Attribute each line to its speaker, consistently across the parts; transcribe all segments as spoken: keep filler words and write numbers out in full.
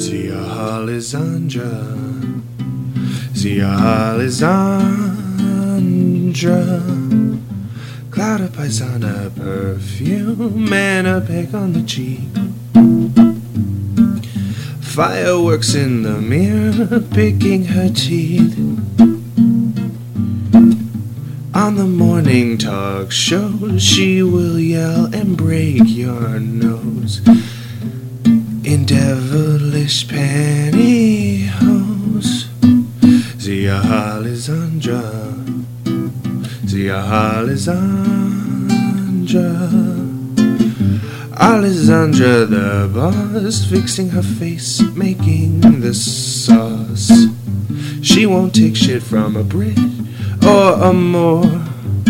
Speaker 1: Zia Alessandra, Zia Alessandra, cloud of paisana perfume and a peck on the cheek. Fireworks in the mirror, picking her teeth. On the morning talk show, she will yell and break your nose in devilish pantyhose. Zia Alessandra, Zia Alessandra, Alessandra the boss, fixing her face, making the sauce. She won't take shit from a Brit or a Moor.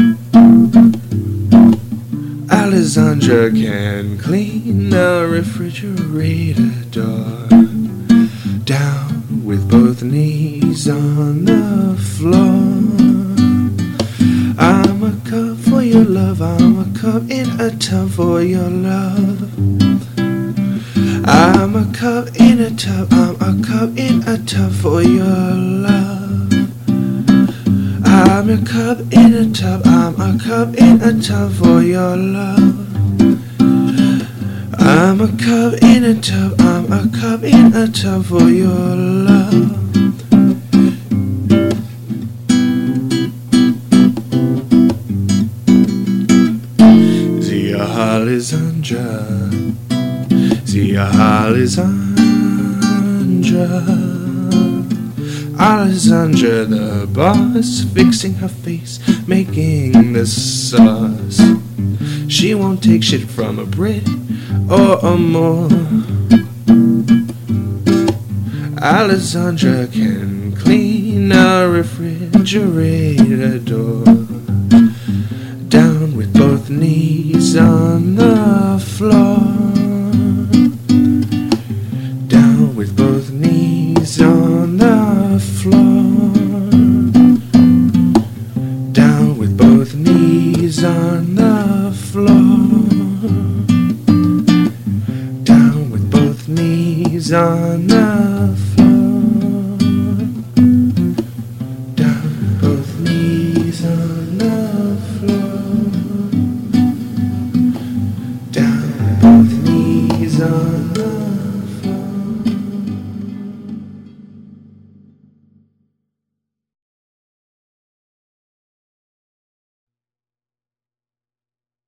Speaker 1: Alessandra can clean a refrigerator door, down with both knees on the floor. I'm a cup for your love, I'm a cup in a tub for your love. I'm a cup in a tub, I'm a cup in a tub for your love. I'm a cup in a tub, I'm a cup in a tub for your love. I'm a cup in a tub, I'm a cup in a tub for your love. Zia Alessandra, Zia Alessandra, Alessandra the boss, fixing her face, making the sauce. She won't take shit from a Brit or a Moor. Alessandra can clean a refrigerator door, down with both knees on the floor. Down with both knees on the floor. Down with both knees on the floor. Down with both knees on the